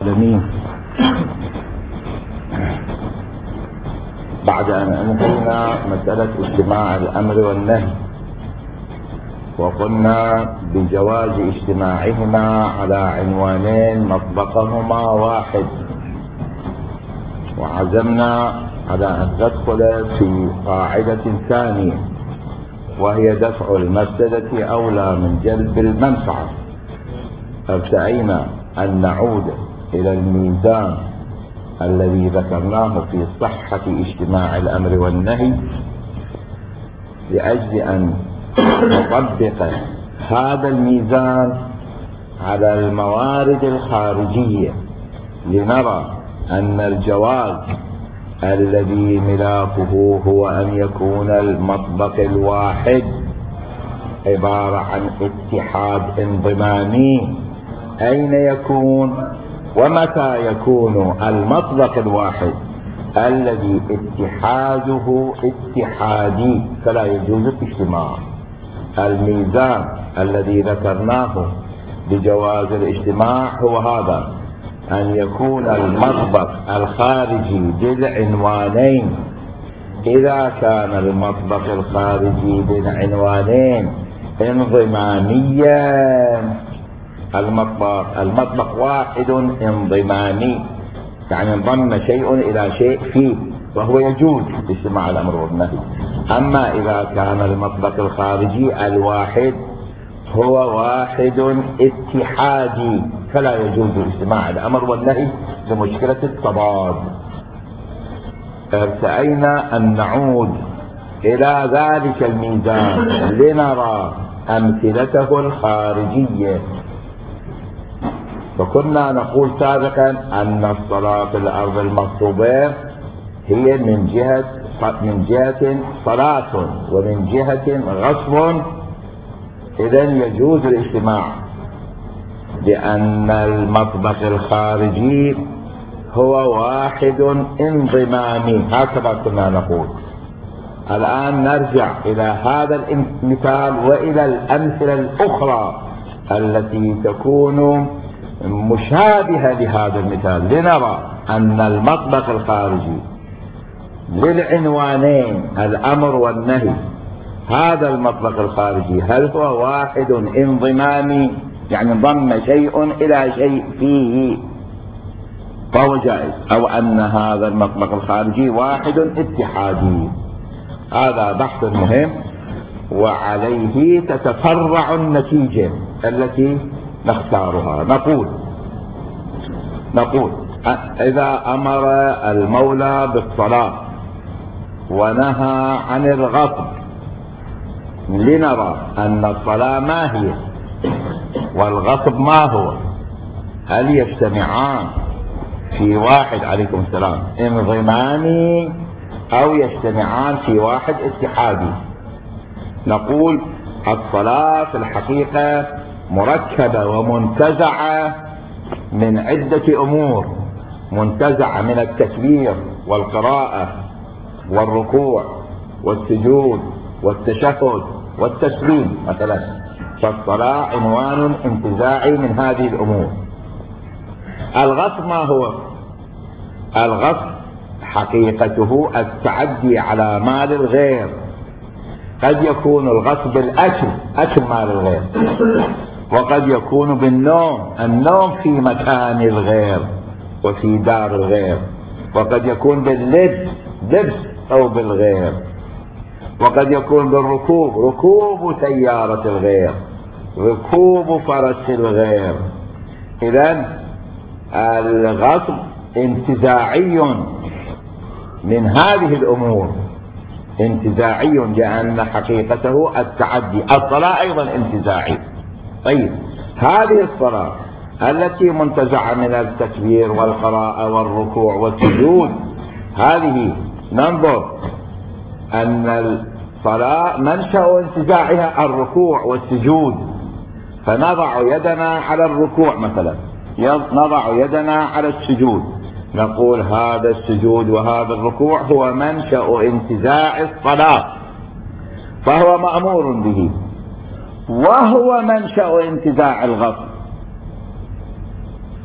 العالمين. بعد أن أنهينا مسألة اجتماع الأمر والنهي وقلنا بجواز اجتماعهما على عنوانين مطبقهما واحد، وعزمنا على أن ندخل في قاعدة ثانية وهي دفع المفسدة أولى من جلب المنفعة. ارتأينا أن نعود إلى الميزان الذي ذكرناه في صحة اجتماع الأمر والنهي لأجل أن نطبق هذا الميزان على الموارد الخارجية، لنرى أن الجواز الذي ملاكه هو أن يكون المطبق الواحد عبارة عن اتحاد انضمامي. أين يكون ومتى يكون المطبق الواحد الذي اتحاده اتحادي فلا يجوز الاجتماع؟ الميزان الذي ذكرناه بجواز الاجتماع هو هذا، أن يكون المطبق الخارجي بالعنوانين. إذا كان المطبق الخارجي بالعنوانين انضماميا، المطبق واحد انضمامي، يعني انضم شيء إلى شيء فيه، وهو يجوز اجتماع الأمر والنهي. أما إذا كان المطبق الخارجي الواحد هو واحد اتحادي فلا يجوز اجتماع الأمر والنهي لمشكلة التضاد. ارتأينا أن نعود إلى ذلك الميزان لنرى أمثلته الخارجية. فكنا نقول سابقا أن الصلاة في الأرض المغصوبة هي من جهة صلاة ومن جهة غصب، إذن يجوز الاجتماع لأن المطبق الخارجي هو واحد انضمامي. هكذا كنا نقول. الآن نرجع إلى هذا المثال وإلى الأمثلة الأخرى التي تكون مشابهة لهذا المثال، لنرى أن المطبق الخارجي للعنوانين الأمر والنهي، هذا المطبق الخارجي هل هو واحد انضمامي، يعني ضم شيء إلى شيء فيه فهو جائز، أو أن هذا المطبق الخارجي واحد اتحادي. هذا بحث مهم وعليه تتفرع النتيجة التي نختارها. نقول إذا أمر المولى بالصلاة ونهى عن الغصب، لنرى أن الصلاة ما هي والغصب ما هو، هل يجتمعان في واحد عليكم السلام انضمامي أو يجتمعان في واحد اتحادي؟ نقول الصلاة في الحقيقة مركبة ومنتزعة من عدة أمور، منتزعة من التكبير والقراءة والركوع والسجود والتشهد والتسليم مثلا. فالصلاة عنوان انتزاعي من هذه الأمور. الغصب ما هو؟ الغصب حقيقته التعدي على مال الغير. قد يكون الغصب أكل مال الغير، وقد يكون بالنوم، النوم في مكان الغير وفي دار الغير، وقد يكون باللبس أو بالغير، وقد يكون بالركوب، ركوب سيارة الغير، ركوب فرس الغير. إذن الغصب انتزاعي من هذه الأمور، انتزاعي لأن حقيقته التعدي. الصلاة أيضا انتزاعي. طيب هذه الصلاة التي منتزعة من التكبير والقراءة والركوع والسجود، هذه ننظر أن الصلاة منشأ انتزاعها الركوع والسجود، فنضع يدنا على الركوع مثلا، نضع يدنا على السجود، نقول هذا السجود وهذا الركوع هو منشأ انتزاع الصلاة، فهو مأمور به، وهو منشأ انتزاع الغصب.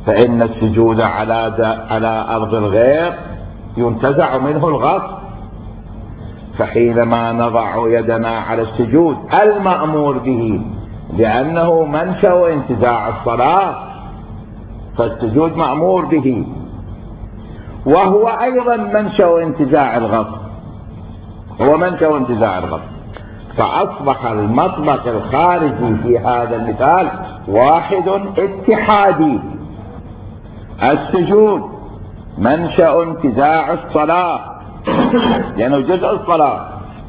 فإن السجود على أرض الغير ينتزع منه الغصب، فحينما نضع يدنا على السجود المأمور به لأنه منشأ انتزاع الصلاة، فالسجود مأمور به، وهو أيضا منشأ انتزاع الغصب، هو منشأ انتزاع الغصب. فأصبح المطبق الخارجي في هذا المثال واحد اتحادي. السجود منشأ انتزاع الصلاة لأنه جزء الصلاة،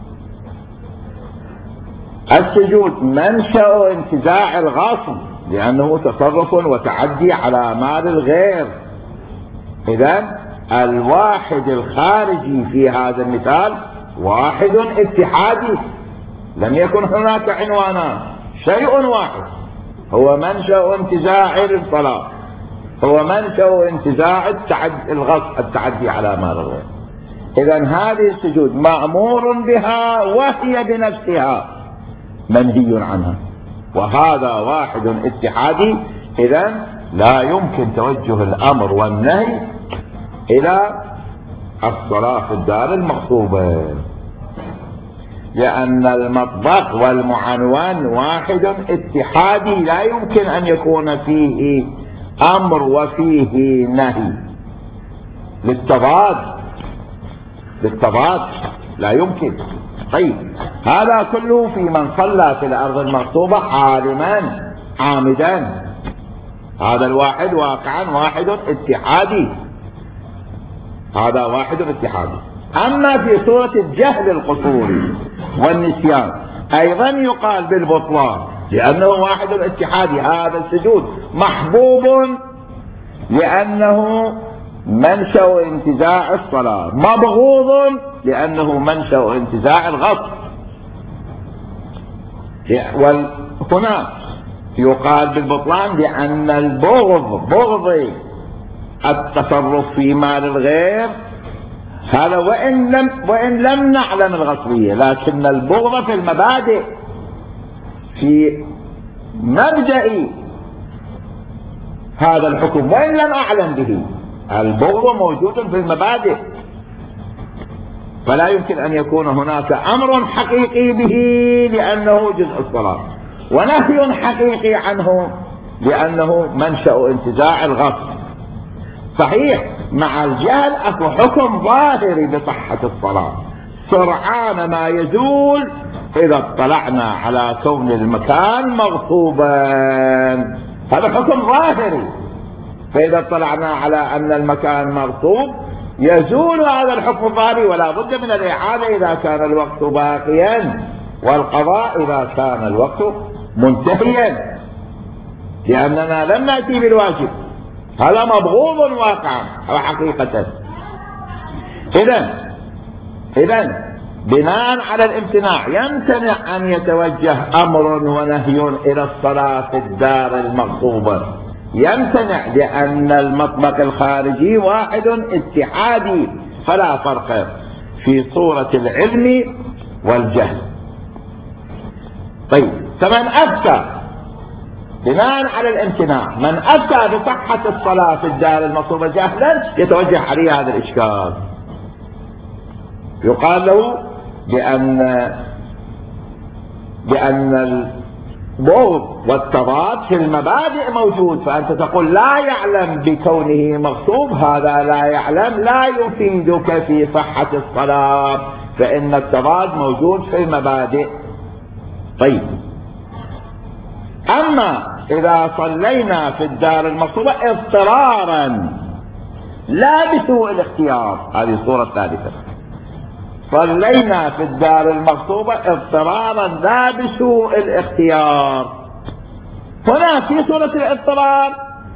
السجود منشأ انتزاع الغصب لأنه تصرف وتعدي على مال الغير. إذن الواحد الخارجي في هذا المثال واحد اتحادي، لم يكن هناك عنوانان، شيء واحد هو منشأ انتزاع الصلاة، هو منشأ انتزاع الغصب، التعدي على مال الغير. إذن هذه السجود مأمور بها وهي بنفسها منهي عنها، وهذا واحد اتحادي. إذن لا يمكن توجه الأمر والنهي إلى الصلاة في الدار المغصوبة، لأن المطبق والمعنون واحد اتحادي، لا يمكن أن يكون فيه أمر وفيه نهي للتضاد لا يمكن. طيب هذا كله في من صلى في الأرض المغصوبة عالما عامدا، هذا الواحد واقعا واحد اتحادي، هذا واحد اتحادي. أما في صورة الجهل القصوري والنسيان أيضا يقال بالبطلان لأنه واحد اتحادي. هذا السجود محبوب لأنه منشأ انتزاع الصلاة، مبغوض لأنه منشأ انتزاع الغصب. وهنا يقال بالبطلان لأن بغض التصرف في مال الغير هذا وإن لم نعلم الغصبية، لكن البغض في المبادئ، في مبدأ هذا الحكم وإن لم أعلم به، البغض موجود في المبادئ، فلا يمكن أن يكون هناك أمر حقيقي به لأنه جزء الصلاة، ونهي حقيقي عنه لأنه منشأ انتزاع الغصب. صحيح مع الجهل أكو حكم ظاهري بصحة الصلاة سرعان ما يزول إذا اطلعنا على كون المكان مغصوبا، هذا حكم ظاهري، فإذا اطلعنا على أن المكان مغصوب يزول هذا الحكم الظاهري، ولا بد من الإعادة إذا كان الوقت باقيا، والقضاء إذا كان الوقت منتهيا، لأننا لم نأتي بالواجب، هذا مبغوض واقعا وحقيقة. إذن بناء على الامتناع يمتنع أن يتوجه أمر ونهي إلى الصلاة في الدار المغصوبة، يمتنع لأن المطبق الخارجي واحد اتحادي، فلا فرق في صورة العلم والجهل. طيب فمن أفتى بناء على الامتناع، من أفتى بصحة الصلاة في الدار المغصوبة جهلا يتوجه عليه هذا الإشكال، يقال له بأن البغض والتضاد في المبادئ موجود، فأنت تقول لا يعلم بكونه مغصوب، هذا لا يعلم لا يفيدك في صحة الصلاة، فإن التضاد موجود في المبادئ. طيب أما إذا صلينا في الدار المغصوبة اضطرارا لا بسوء الاختيار، هذه الصورة الثالثة، صلينا في الدار المغصوبة اضطرارا لا بسوء الاختيار، هنا في صورة الاضطرار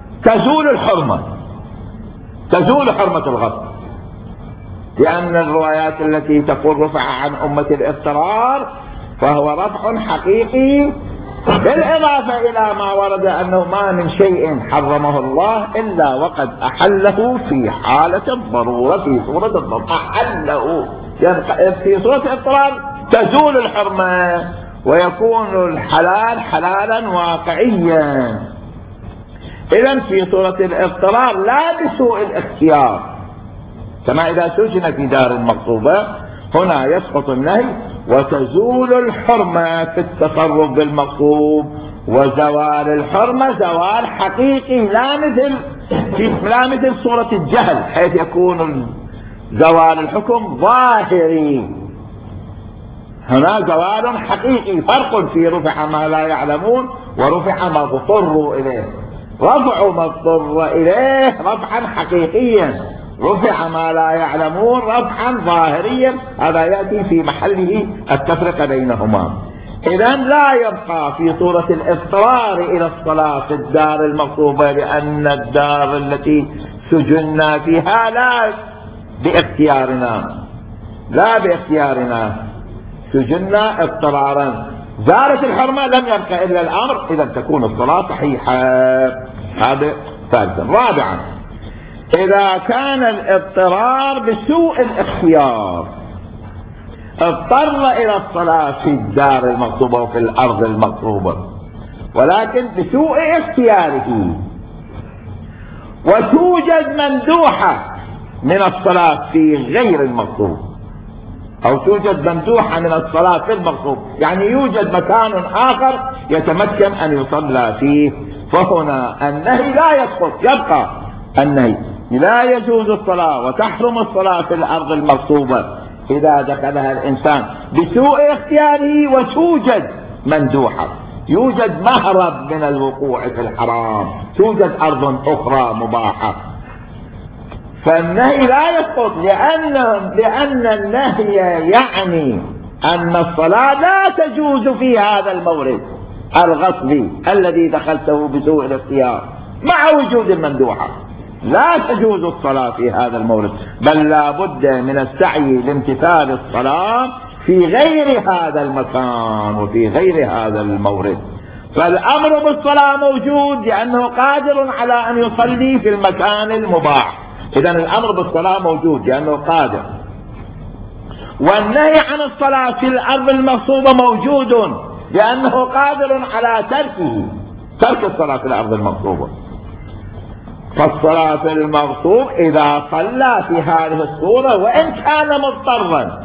تزول حرمة الغصب، لأن الروايات التي تقول رفع عن أمة الاضطرار فهو رفع حقيقي، بالإضافة إلى ما ورد أنه ما من شيء حرمه الله إلا وقد أحله في حالة الضرورة، في صورة الضرورة أحله، يعني في صورة الاضطرار تزول الحرمة ويكون الحلال حلالا واقعيا. إذن في صورة الاضطرار لا بسوء الاختيار، كما إذا سجن في دار مغصوبة هنا يسقط النهي وتزول الحرمة في التصرف بالمغصوب، وزوال الحرمة زوال حقيقي لا مثل صورة الجهل حيث يكون زوال الحكم ظاهري. هنا زوال حقيقي، فرق في رفع ما لا يعلمون ورفع ما اضطروا إليه. رفع ما اضطر إليه رفعا حقيقيا، رفع ما لا يعلمون رفعا ظاهريا، هذا يأتي في محله التفرقة بينهما. إذن لا يبقى في صورة الاضطرار إلى الصلاة في الدار المغصوبة، لأن الدار التي سجنا فيها لا باختيارنا سجنا اضطرارا، زالت الحرمة لم يبقى إلا الأمر، إذا تكون الصلاة صحيحة. هذا ثالثا. رابعا، إذا كان الاضطرار بسوء الاختيار، اضطر إلى الصلاة في الدار المغصوبة وفي الأرض المغصوبة ولكن بسوء اختياره، وتوجد مندوحة من الصلاة في غير المغصوب، أو توجد مندوحة من الصلاة في المغصوب، يعني يوجد مكان آخر يتمكن أن يصلى فيه، فهنا النهي لا يسقط، يبقى النهي. لا يجوز الصلاة وتحرم الصلاة في الأرض المغصوبة إذا دخلها الإنسان بسوء اختياره وتوجد مندوحة، يوجد مهرب من الوقوع في الحرام، توجد أرض أخرى مباحة، فالنهي لا يسقط، لأن النهي يعني أن الصلاة لا تجوز في هذا المورد الغصبي الذي دخلته بسوء الاختيار مع وجود المندوحة. لا تجوز الصلاة في هذا المورد، بل لا بد من السعي لامتثال الصلاة في غير هذا المكان وفي غير هذا المورد. فالأمر بالصلاة موجود لأنه قادر على أن يصلي في المكان المباح، إذن الأمر بالصلاة موجود لأنه قادر. والنهي عن الصلاة في الأرض المغصوبة موجود لأنه قادر على ترك الصلاة في الأرض المغصوبة. فالصلاة في المغصوب إذا صلى في هذه الصورة وإن كان مضطرا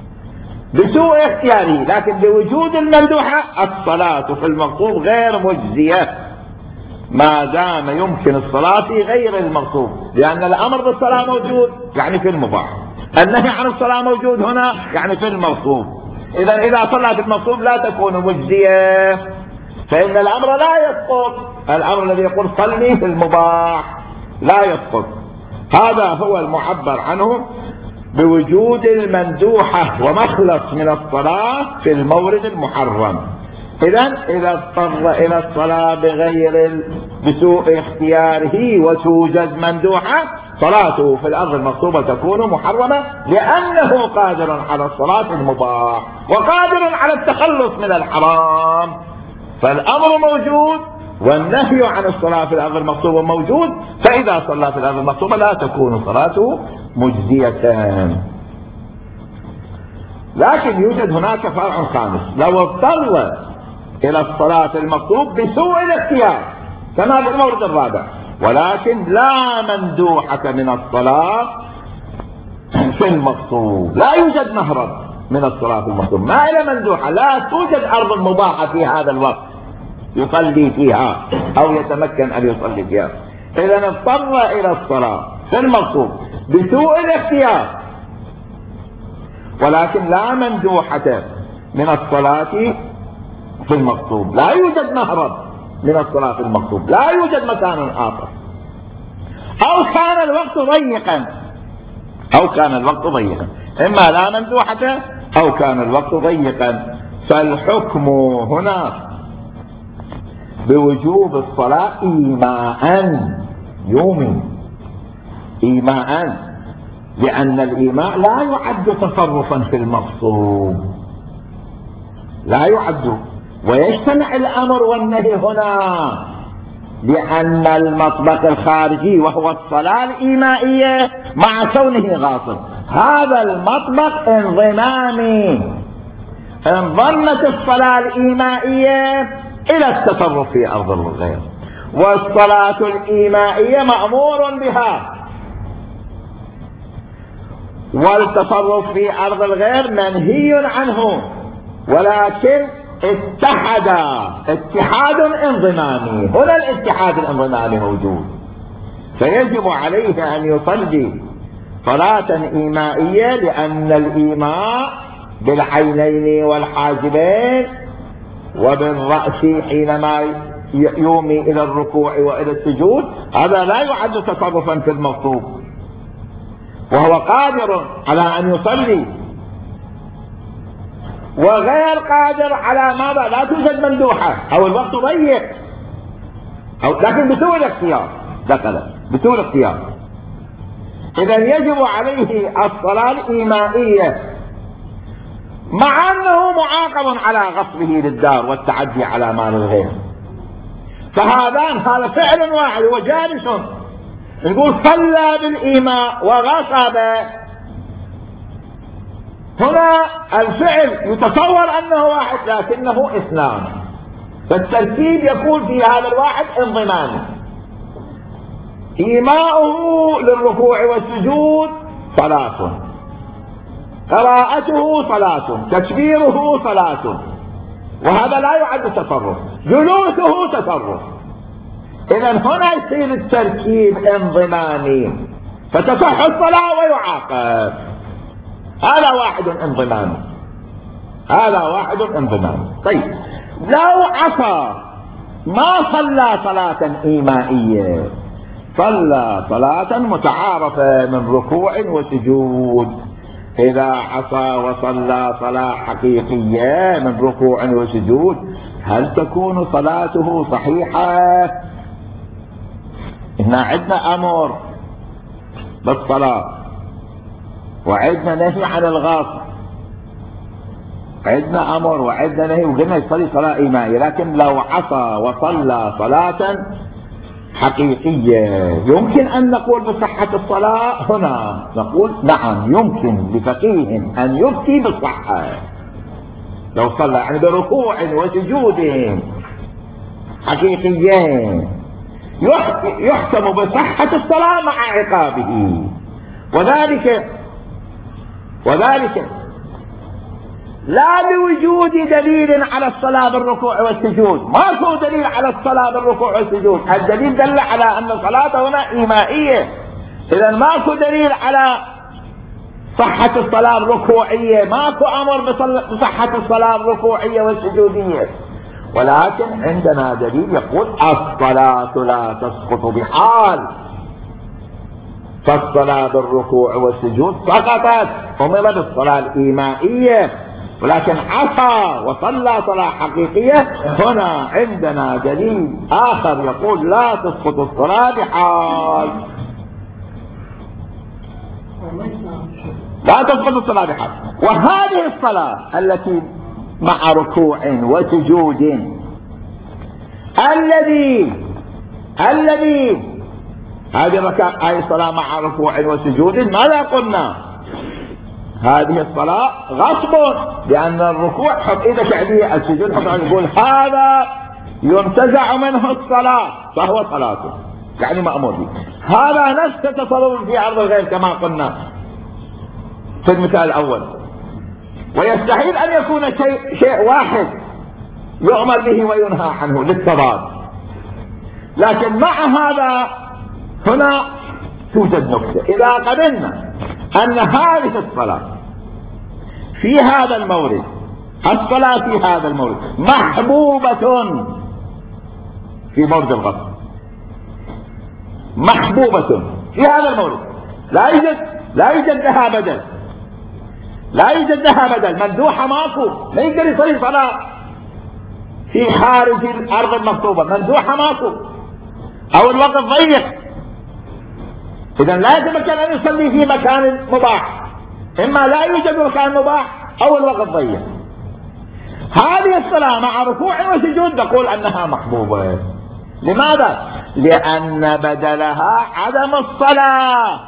بسوء اختياره لكن بوجود المندوحة، الصلاة في المغصوب غير مجزية ما دام يمكن الصلاة في غير المغصوب، لأن الأمر بالصلاة موجود يعني في المباح، النهي عن الصلاة موجود هنا يعني في المغصوب. إذا صلى في المغصوب لا تكون مجزية، فإن الأمر لا يسقط، الأمر الذي يقول صلي في المباح لا يسقط. هذا هو المعبر عنه بوجود المندوحة ومخلص من الصلاة في المورد المحرم. إذا اضطر إلى الصلاة بسوء اختياره وتوجد مندوحة، صلاته في الأرض المغصوبة تكون محرمة لأنه قادر على الصلاة المباح وقادر على التخلص من الحرام. فالأمر موجود والنهي عن الصلاة في الأرض المغصوبة موجود، فإذا صلى في الأرض المغصوبة لا تكون صلاته مجزية. لكن يوجد هناك فرع خامس، لو اضطر إلى الصلاة المغصوب بسوء الاختيار كما في المورد الرابع، ولكن لا مندوحة من الصلاة في المغصوب، لا يوجد مهرب من الصلاة في المغصوب، ما إلى مندوحة، لا توجد أرض مباحة في هذا الوقت يصلي فيها أو يتمكن أن يصلي فيها. إذا اضطر إلى الصلاة في المغصوب بسوء الاختيار ولكن لا مندوحة من الصلاة في المغصوب، لا يوجد مهرب من الصلاة في المغصوب، لا يوجد مكان آخر، أو كان الوقت ضيقا، إما لا مندوحة أو كان الوقت ضيقا، فالحكم هنا بوجوب الصلاة إيماء، لأن الإيماء لا يعد تصرفا في المغصوب، لا يعد، ويجتمع الأمر والنهي هنا، لأن المطبق الخارجي وهو الصلاة الإيمائية مع كونه غاصب، هذا المطبق انضمامي، انضمت الصلاة الإيمائية إلى التصرف في أرض الغير، والصلاة الإيمائية مأمور بها، والتصرف في أرض الغير منهي عنه، ولكن اتحدا اتحاد انضمامي. هنا الاتحاد الانضمامي موجود، فيجب عليه أن يصلي صلاة إيمائية، لأن الإيماء بالعينين والحاجبين وبالرأس حينما يومي إلى الركوع وإلى السجود، هذا لا يعد تصرفا في المغصوب، وهو قادر على أن يصلي وغير قادر على ماذا؟ لا توجد مندوحة أو الوقت ضيق، لكن بدون اختيار دخل بدون اختيار. إذن يجب عليه الصلاة الإيمائية، مع أنه معاقب على غصبه للدار والتعدي على مال الغير. هذا فعل واحد، هو جالس نقول صلى بالإيماء وغصب. هنا الفعل يتصور أنه واحد لكنه اثنان، فالترتيب يكون في هذا الواحد انضمامي. إيماؤه للركوع والسجود صلاة، قراءته صلاة، تكبيره صلاة، وهذا لا يعد تصرف، جلوسه تصرف. إذن هنا يصير التركيب انضمامي، فتصح الصلاة ويعاقب. هذا واحد انضمامي، هذا واحد انضمامي. طيب لو عصى ما صلى صلاة إيمائية، صلى صلاة متعارفة من ركوع وسجود. إذا عصى وصلى صلاة حقيقية من ركوع وسجود، هل تكون صلاته صحيحة؟ هنا عندنا أمر بالصلاة، وعندنا نهي عن الغصب، عندنا أمر وعندنا نهي، وقلنا يصلي صلاة إيمائية. لكن لو عصى وصلى صلاة حقيقية، يمكن أن نقول بصحة الصلاة؟ هنا نقول نعم، يمكن لفقيه أن يفتي بالصحة لو صلى، يعني بركوع وسجود حقيقيين يحكم بصحة الصلاة مع عقابه. وذلك لا بوجود دليل على الصلاة بالركوع والسجود، ماكو دليل على الصلاة بالركوع والسجود، الدليل دل على أن الصلاة هنا إيمائية، إذا ماكو دليل على صحة الصلاة الركوعية، ماكو أمر بصحة الصلاة الركوعية والسجودية. ولكن عندنا دليل يقول الصلاة لا تسقط بحال، فالصلاة بالركوع والسجود سقطت، أمر بالصلاة الإيمائية، ولكن عصى وصلى صلاة حقيقية، هنا عندنا دليل آخر يقول لا تسقط الصلاة بحال، لا تسقط الصلاة بحال. وهذه الصلاة التي مع ركوع وسجود، الذي هذه الصلاة مع ركوع وسجود، ماذا قلنا؟ هذه الصلاة غصب، لأن الركوع حط إيدك عليه، السجود حط عليه، يقول هذا ينتزع منه الصلاة فهو صلاته، يعني مأمور به. هذا نفس التصرف في عرض الغير كما قلنا في المثال الأول، ويستحيل أن يكون شيء واحد يؤمر به وينهى عنه للتضاد. لكن مع هذا هنا توجد نكتة، إذا قبلنا أن هذه الصلاة في هذا المورد، الصلاة في هذا المورد محبوبة في مورد الغصب، محبوبة في هذا المورد، لا يوجد لها بدل، لا يوجد لها بدل، مندوحة ماكو، لا يقدر يصلي صلاة في خارج الأرض المغصوبة، مندوحة ماكو، أو الوقت ضيق، إذا لا يتمكن أن يصلي في مكان مباح، إما لا يوجد مكان مباح أو الوقت ضيق. هذه الصلاة مع ركوع وسجود نقول أنها محبوبة. لماذا؟ لأن بدلها عدم الصلاة،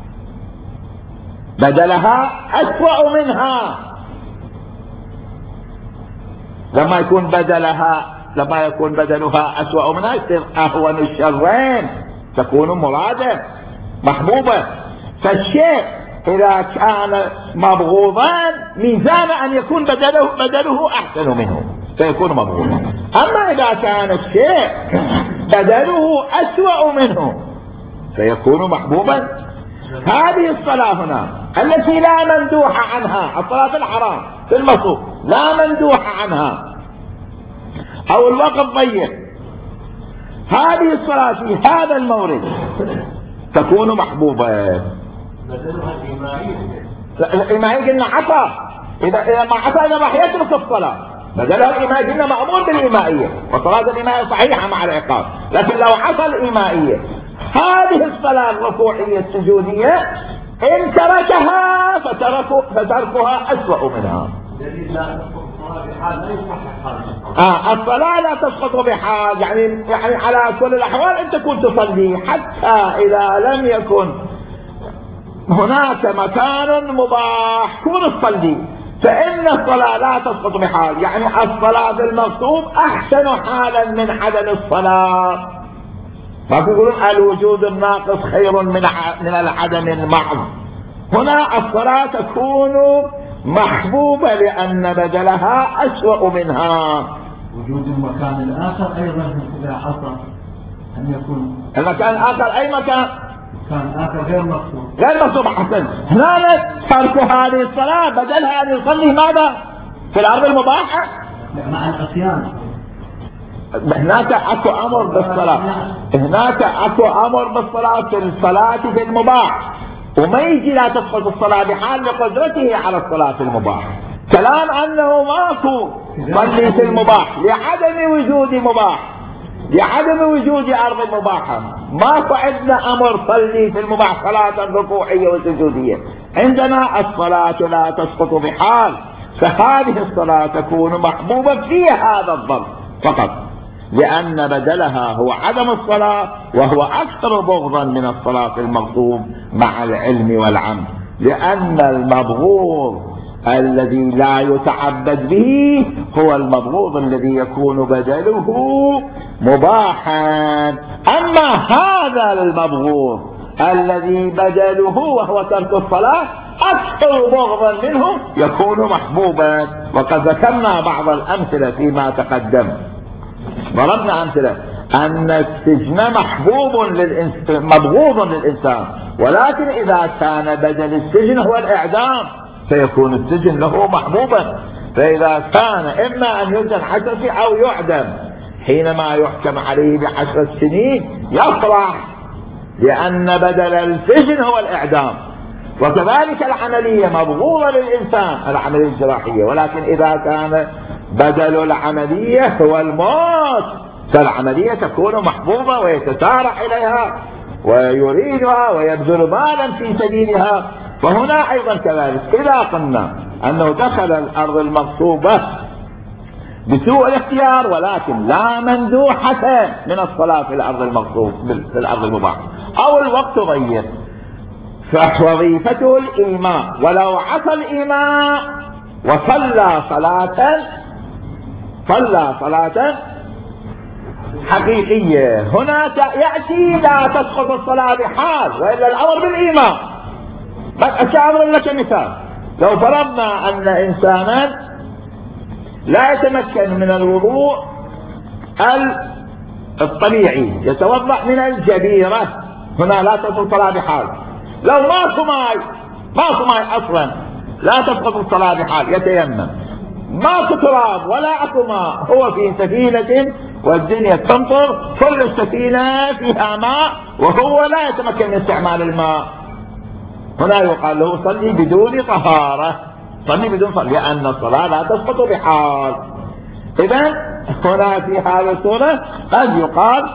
بدلها أسوأ منها. لما يكون بدلها لما يكون بدلها أسوأ منها يصير أهون الشرين، تكون مرادة محبوبة. فالشيء إذا كان مبغوضا ميزان أن يكون بدله أحسن منه فيكون مبغوضا. أما إذا كان الشيء بدله أسوأ منه فيكون محبوبا. هذه الصلاة هنا التي لا مندوح عنها، الصلاة الحرام في المصروف لا مندوح عنها أو الوقت ضيق، هذه الصلاة في هذا المورد تكون محبوبة. بدلها الإيمائية. الإيمائية قلنا عصا، إذا ما عصا إذا راح يترك الصلاة. بدلها الإيمائية قلنا مأمور بالإيمائية، وصلاة الإيمائية صحيحة مع العقاب. لكن لو عصى الإيمائية هذه الصلاة الركوعية السجودية إن تركها فتركها أسوأ منها. دليل لا تسقط الصلاة بحال لا يصحح حال الصلاة لا تسقط بحال، يعني على كل الأحوال أن تكون تصلي حتى إذا لم يكن هناك مكان مباح كون تصلي، فإن الصلاة لا تسقط بحال. يعني الصلاة المغصوب أحسن حالا من عدم الصلاة. فيقولون الوجود الناقص خير من العدم المحض. هنا الصلاة تكون محبوبة لأن بدلها أسوأ منها. وجود المكان الآخر أيضا إذا حصل أن يكون المكان الآخر أي مكان آخر غير مقصود غير مقصود. حسن هنا ترك هذه الصلاة بدلها أن يصلي ماذا في الأرض المباحة مع العصيان. هناك اكو امر بالصلاة، هناك اكو امر بالصلاة في الصلاة في المباح، وما يجي لا تسقط الصلاة بحال لقدرته على الصلاة في المباح. كلام انه ماكو صلي في المباح لعدم وجود مباح، لعدم وجود ارض مباحة. ماكو عندنا امر صلي في المباح صلاة ركوعية وسجودية. عندنا الصلاة لا تسقط بحال، فهذه الصلاة تكون محبوبة في هذا الظرف فقط، لأن بدلها هو عدم الصلاة، وهو أكثر بغضا من الصلاة المغصوب مع العلم والعمل. لأن المبغوض الذي لا يتعبد به هو المبغوض الذي يكون بدله مباحا. أما هذا المبغوض الذي بدله وهو ترك الصلاة أكثر بغضا منه يكون محبوبا. وقد ذكرنا بعض الأمثلة فيما تقدم، ضربنا أمثلة أن السجن مبغوض للإنسان، ولكن إذا كان بدل السجن هو الإعدام فيكون السجن له محبوبا. فإذا كان إما أن يسجن 10 سنين أو يعدم، حينما يحكم عليه ب10 سنين يفرح لأن بدل السجن هو الإعدام. وكذلك العملية مبغوضة للإنسان، العملية الجراحية، ولكن إذا كان بدل العملية هو الموت فالعملية تكون محبوبة ويتسارع إليها ويريدها ويبذل مالا في سبيلها. فهنا أيضا كذلك إذا قلنا أنه دخل الأرض المغصوبة بسوء الاختيار ولكن لا مندوحة من الصلاة في الأرض المغصوب في الأرض المباحة أو الوقت ضيق، فوظيفته الإيماء. ولو عصى الإيماء وصلى صلاة حقيقية هناك يأتي لا تسقط الصلاة بحال، وإلا الأمر بالإيمان. أشعر لك مثال، لو فرضنا أن إنسانا لا يتمكن من الوضوء الطبيعي، يتوضأ من الجبيرة، هنا لا تسقط الصلاة بحال. لو ماكو ماء أصلا لا تسقط الصلاة بحال، يتيمم. ماكو تراب ولا اكو ماء، هو في سفينة والدنيا تمطر، كل السفينة فيها ماء وهو لا يتمكن من استعمال الماء، هنا يقال له صلي بدون طهارة، صلي بدون صلاة، لأن الصلاة لا تسقط بحال. إذن هنا في هذه الصورة قد يقال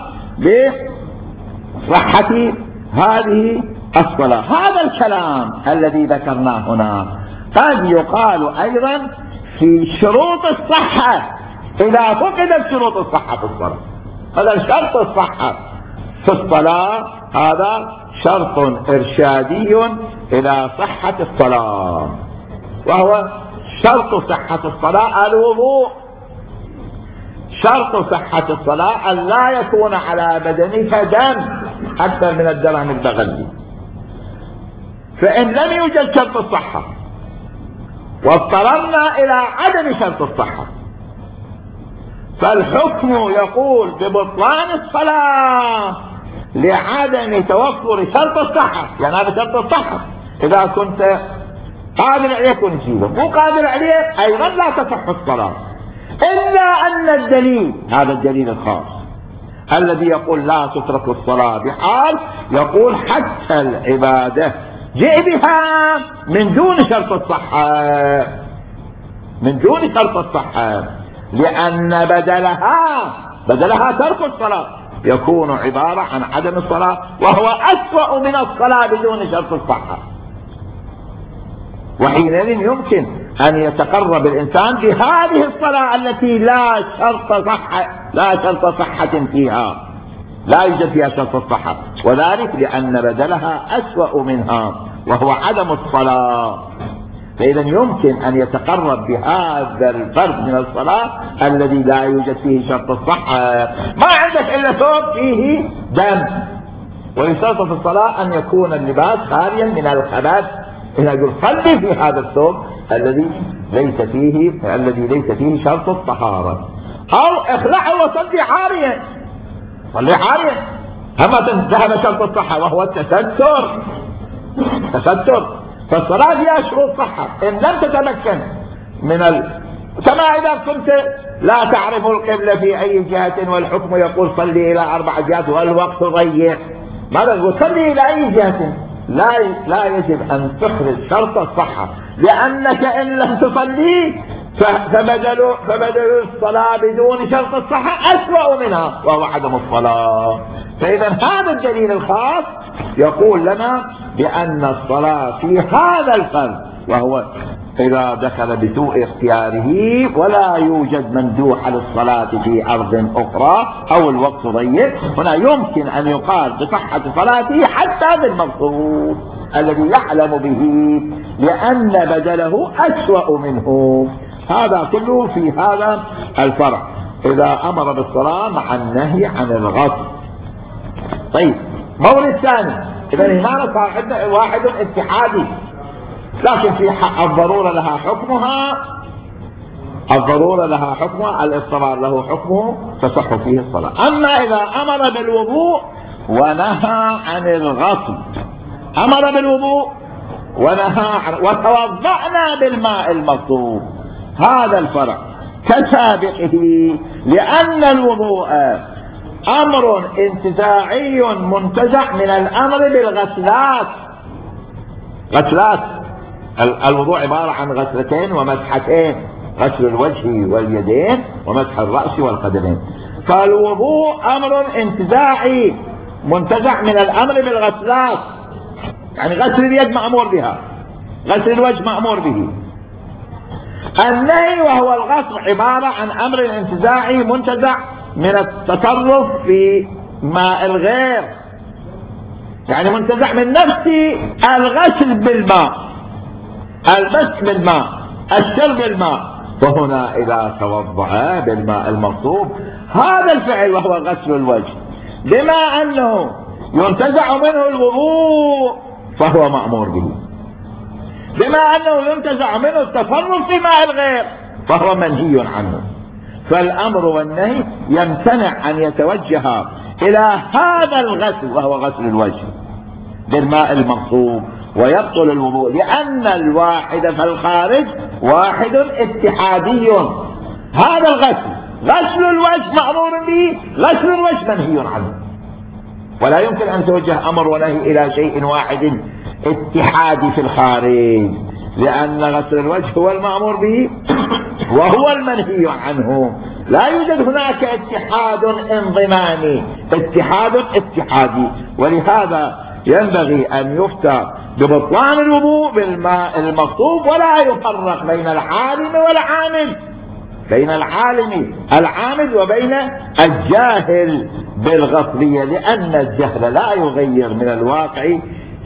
بصحة هذه الصلاة. هذا الكلام الذي ذكرناه هنا قد يقال أيضا في شروط الصحة، إذا فقدت شروط الصحة في الصلاة. هذا شرط الصحة في الصلاة، هذا شرط إرشادي إلى صحة الصلاة، وهو شرط صحة الصلاة الوضوء. شرط صحة الصلاة أن لا يكون على بدنك دم أكثر من الدرهم البغلي. فإن لم يوجد شرط الصحة واضطررنا إلى عدم شرط الصحة، فالحكم يقول ببطلان الصلاة لعدم توفر شرط الصحة. يعني هذا شرط الصحة، إذا كنت قادر عليه كن تجيبه، مو قادر عليه أيضا لا تصح الصلاة، إلا أن الدليل، هذا الدليل الخاص الذي يقول لا تترك الصلاة بحال، يقول حتى العبادة جئ بها من دون شرط الصحة، من دون شرط الصحة، لأن بدلها ترك الصلاة يكون عبارة عن عدم الصلاة، وهو أسوأ من الصلاة بدون شرط الصحة. وحينئذ يمكن أن يتقرب الإنسان بهذه الصلاة التي لا شرط صحة فيها، لا يوجد فيها شرط الصحة، وذلك لأن بدلها أسوأ منها وهو عدم الصلاة. فإذا يمكن أن يتقرب بهذا الفرد من الصلاة الذي لا يوجد فيه شرط الصحة. ما عندك إلا ثوب فيه دم، ويشترط في الصلاة أن يكون اللباس خاليا من الخبث، إذا يقول صلي في هذا الثوب الذي ليس فيه شرط الطهارة، أو اخلعه وصلي عاريا، صلي عاريا، أما ذهب شرط الصحة وهو التستر. فالصلاة فيها شروط صحة، إن لم تتمكن كما إذا كنت لا تعرف القبلة في أي جهة والحكم يقول صلي إلى 4 جهات والوقت ضيق، ماذا يقول؟ صلي إلى أي جهة، لا يجب أن تخرج شرط الصحة، لأنك إن لم تصلي فبدل الصلاة بدون شرط الصحة أسوأ منها وهو عدم الصلاة. فإذا هذا الدليل الخاص يقول لنا بأن الصلاة في هذا الفرد، وهو إذا دخل بسوء اختياره ولا يوجد مندوح للصلاة في أرض أخرى أو الوقت ضيق، هنا يمكن أن يقال بصحة صلاته حتى بالمقصود الذي يعلم به، لأن بدله أسوأ منه. هذا كله في هذا الفرع إذا أمر بالصلاة مع النهي عن الغصب. طيب، مورد ثاني، إذا هنا صار عندنا واحد اتحادي، لكن في الضرورة لها حكمها، الاضطرار له حكمه تصح فيه الصلاة. أما إذا أمر بالوضوء ونهى عن الغصب، أمر بالوضوء وتوضأنا بالماء المغصوب، هذا الفرع كسابقه، لأن الوضوء أمر انتزاعي منتزع من الأمر بالغسلات. الوضوء عبارة عن غسلتين ومسحتين، غسل الوجه واليدين ومسح الرأس والقدمين، فالوضوء أمر انتزاعي منتزع من الأمر بالغسلات، يعني غسل اليد مأمور بها، غسل الوجه مأمور به. النهي وهو الغسل عبارة عن أمر انتزاعي منتزع من التصرف في ماء الغير، يعني منتزع من نفس الغسل بالماء، المسح بالماء، الشرب بالماء. وهنا إذا توضأ بالماء المغصوب، هذا الفعل وهو غسل الوجه بما أنه ينتزع منه الوضوء فهو مأمور به، بما أنه ينتزع منه التصرف في ماء الغير فهو منهي عنه. فالأمر والنهي يمتنع أن يتوجه إلى هذا الغسل وهو غسل الوجه بالماء المغصوب، ويبطل الوضوء، لأن الواحد في الخارج واحد اتحادي. هذا الغسل، غسل الوجه مأمور به، غسل الوجه منهي عنه، ولا يمكن أن توجه أمر ونهي إلى شيء واحد اتحادي في الخارج، لأن غسل الوجه هو المأمور به وهو المنهي عنه. لا يوجد هناك اتحاد انضمامي، اتحاد اتحادي. ولهذا ينبغي أن يفتى ببطلان الوضوء بالماء المغصوب، ولا يفرق بين العالم والعامل، بين العامل وبين الجاهل بالغصبية، لأن الجهل لا يغير من الواقع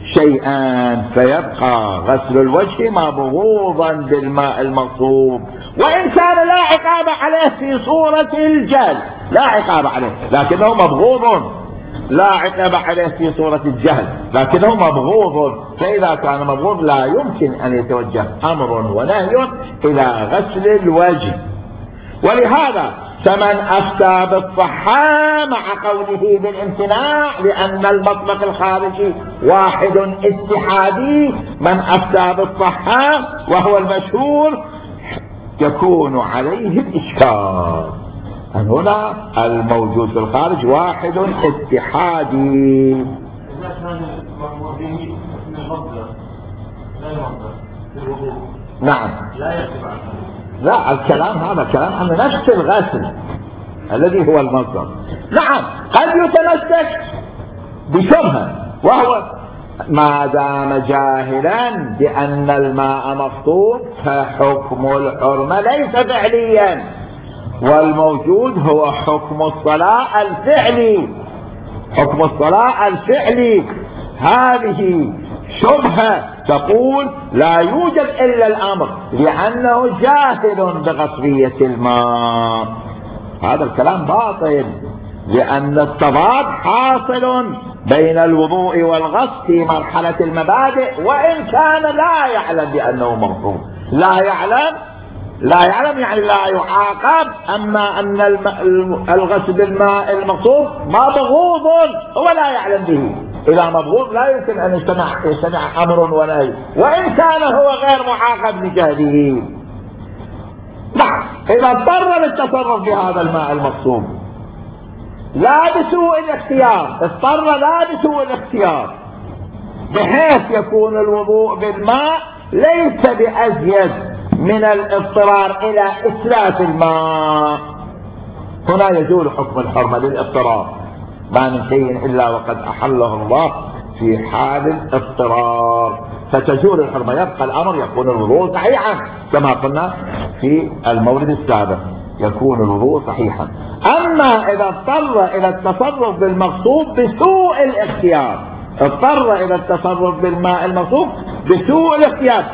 شيئان فيبقى غسل الوجه مبغوضا بالماء المغصوب، وإن كان لا عقاب عليه في صورة الجهل، لا عقاب عليه لكنه مبغوض، لا عقاب عليه في صورة الجهل لكنه مبغوض. فإذا كان مبغوض لا يمكن أن يتوجه أمر ونهي إلى غسل الوجه. ولهذا فمن أفتى بالصحة مع قوله بالامتناع لأن المطلق الخارجي واحد اتحادي، من أفتى بالصحة وهو المشهور يكون عليه الإشكال. هنا الموجود في الخارج واحد اتحادي. إذا كان المأمور به اسم المصدر لا يمصدر في الوضوء نعم لا يكتب عنه. لا، الكلام هذا كلام عن نفس الغسل الذي هو المصدر. نعم قد يتمسك بشبهة، وهو ما دام جاهلا بأن الماء مخطوط فحكم الحرمة ليس فعليا، والموجود هو حكم الصلاة الفعلي، حكم الصلاة الفعلي. هذه شبهة تقول لا يوجد إلا الأمر لأنه جاهل بغصبية الماء. هذا الكلام باطل، لأن التضاد حاصل بين الوضوء والغسل في مرحلة المبادئ، وإن كان لا يعلم بأنه مغصوب. لا يعلم يعني لا يعاقب. أما أن الغسل بالماء المغصوب مبغوض هو لا يعلم به، إذا مبغوض لا يمكن أن يجتمع أمر ونهي، وإن كان هو غير معاقب لجهله. نعم إذا اضطر للتصرف بهذا الماء المغصوب لا بسوء الاختيار، اضطر لا بسوء الاختيار، بحيث يكون الوضوء بالماء ليس بأزيد من الاضطرار إلى إتلاف الماء، هنا يزول حكم الحرمة للاضطرار. ما من شيء إلا وقد أحله الله في حال الاضطرار، فتزول الحرمة، يبقى الأمر، يكون الوضوء صحيحا كما قلنا في المورد السابق، يكون الوضوء صحيحا. أما إذا اضطر إلى التصرف بالمغصوب بسوء الاختيار، اضطر إلى التصرف بالماء المغصوب بسوء الاختيار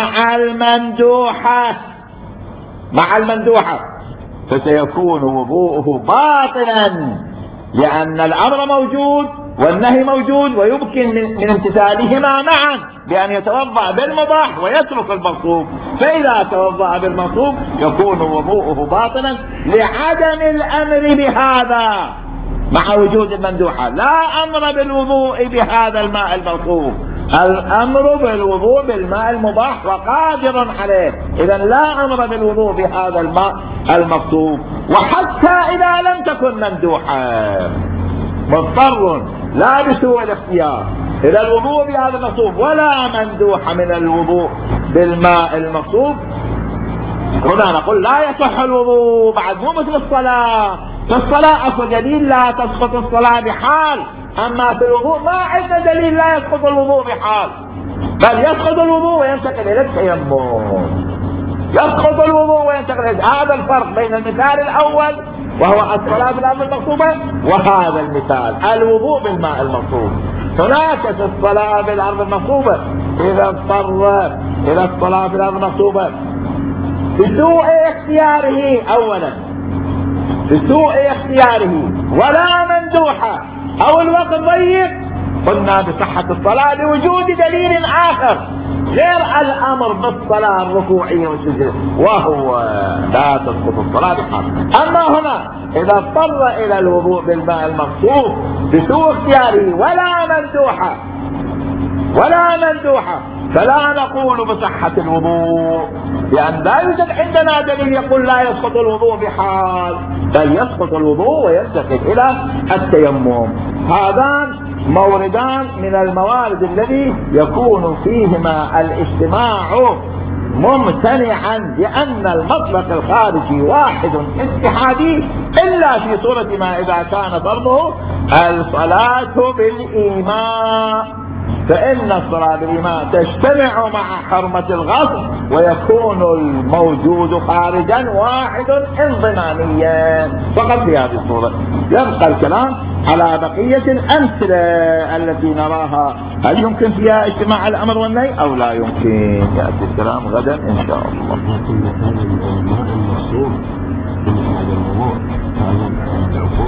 مع المندوحة فسيكون وضوءه باطلا، لأن الأمر موجود والنهي موجود، ويمكن من امتثالهما معا بأن يتوضأ بالمباح ويترك المغصوب. فإذا توضأ بالمغصوب يكون وضوءه باطلا لعدم الأمر بهذا مع وجود المندوحة. لا أمر بالوضوء بهذا الماء المغصوب، الأمر بالوضوء بالماء المباح وقادر عليه، إذا لا أمر بالوضوء بهذا الماء المغصوب. وحتى إذا لم تكن مندوحة مضطر لا بسوء الاختيار إلى الوضوء بهذا المغصوب ولا مندوحة من الوضوء بالماء المغصوب، هنا نقول لا يصح الوضوء بعد، مو مثل الصلاة. في الصلاة أصل دليل لا تسقط الصلاة بحال، أما في الوضوء ما عندنا دليل لا يسقط الوضوء بحال، بل يسقط الوضوء وينتقل إلى التيمم، يسقط الوضوء وينتقل. هذا الفرق بين المثال الأول وهو الصلاة بالأرض المغصوبة وهذا المثال الوضوء بالماء المغصوب. هناك في الصلاة بالأرض المغصوبة إذا اضطر إلى الصلاة بالأرض المغصوبة بسوء اختياره، أولا بسوء اختياره ولا مندوحة أو الوقت ضيق، قلنا بصحة الصلاة لوجود دليل آخر غير الأمر بالصلاة الركوعية والسجود، وهو لا تسقط الصلاة بحال. أما هنا إذا اضطر إلى الوضوء بالماء المغصوب بسوء اختياره ولا مندوحة فلا نقول بصحة الوضوء، لأن لا يوجد عندنا دليل يقول لا يسقط الوضوء بحال، بل يسقط الوضوء وينتقل إلى التيمم. هذان موردان من الموارد الذي يكون فيهما الاجتماع ممتنعا، لأن المطلق الخارجي واحد اتحادي إلا في صورة ما إذا كان فرضه الصلاة بالإيماء، فإن الصلاة بالإمام تجتمع مع حرمة الغصب ويكون الموجود خارجا واحد انضماميا فقط في هذه الصورة. يبقى الكلام على بقية الأمثلة التي نراها، هل يمكن فيها اجتماع الأمر والنهي أو لا يمكن؟ يأتي الكلام غدا إن شاء الله. لكن مثال الماء المصروف في هذا الموضوع